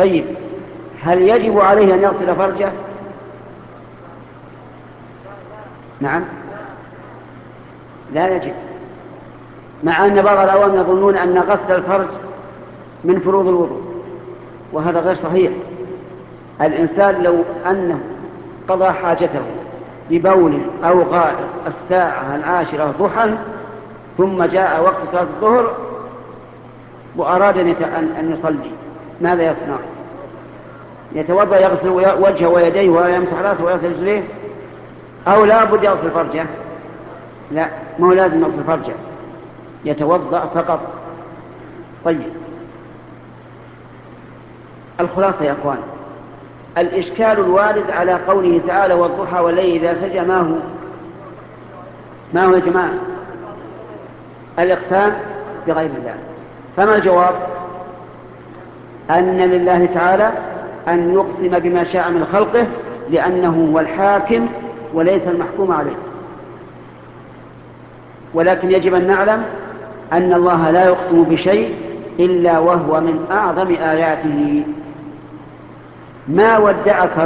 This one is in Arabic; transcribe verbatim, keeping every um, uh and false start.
طيب، هل يجب عليه أن يغسل فرجه؟ نعم، لا يجب، مع أن بعض العوام يظنون أن غسل الفرج من فروض الوضوء، وهذا غير صحيح. الإنسان لو أنه قضى حاجته ببول أو غائط الساعة العاشرة ضحى ثم جاء وقت صلاة الظهر وأراد أن يصلي، ماذا يصنع؟ يتوضأ يغسل وجهه ويديه ويمسح رأسه ويغسل رجليه، أو لا بد يغسل فرجه؟ لا، ما هو لازم يغسل فرجه، يتوضأ فقط. طيب، الخلاصة يا أخوان، الإشكال الوارد على قوله تعالى والضحى والليل إذا سجى ما هو ما هو يا جماعة؟ الإقسام بغير الله. فما الجواب؟ أن لله تعالى أن يقسم بما شاء من خلقه، لأنه هو الحاكم وليس المحكوم عليه. ولكن يجب أن نعلم أن الله لا يقسم بشيء إلا وهو من أعظم آياته. ما ودعك